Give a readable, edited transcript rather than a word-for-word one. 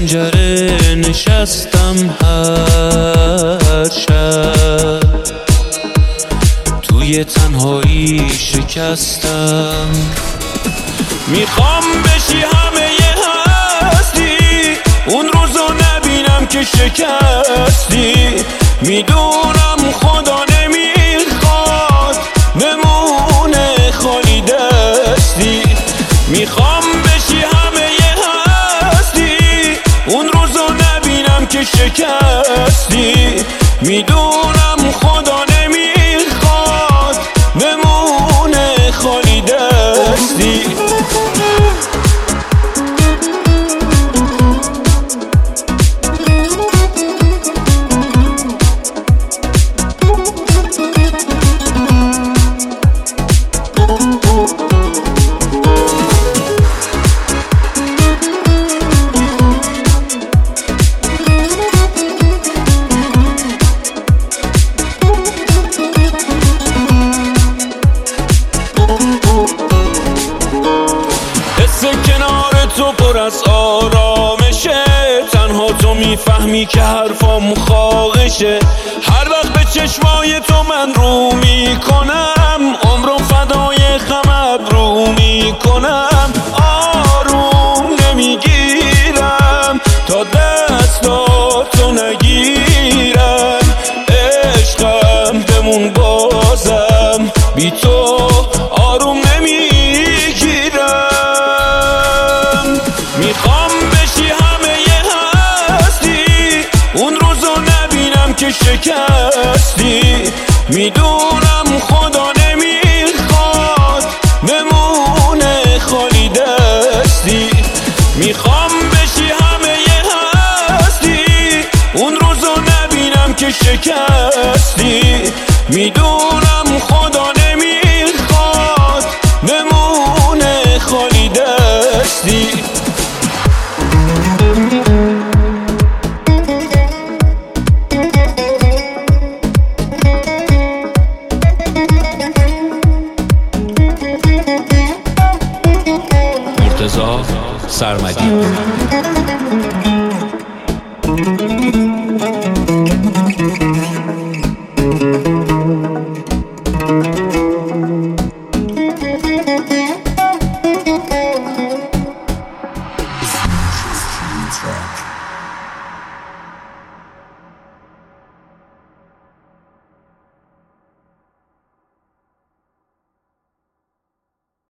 پنجره نشستم هر شب، توی تنهایی شکستم. میخوام بشی همه هستی، اون روزو نبینم که شکستی. میدونم خدا نمیخواد بمونه خالی دستی. میخوام بشی همه هستی، اون روزو نبینم که شکستی. میدونم خدا نمیخواد بمونه خالی دستی. کنار تو پر از آرامشه، تنها تو میفهمی که حرفام خواهشه. هر وقت به چشمای تو من رو میکنم، عمرم فدای خم ابرو میکنم. آروم نمیگیرم تا دستاتو نگیرم. عشقم بمون بازم، بی تو آروم نمیگیرم. میخوام بشی همه هستی، اون روزو نبینم که شکستی. میدونم خدا نمیخواد بمونه خالی دستی. میخوام بشی همه هستی، اون روزو نبینم که شکستی. میدونم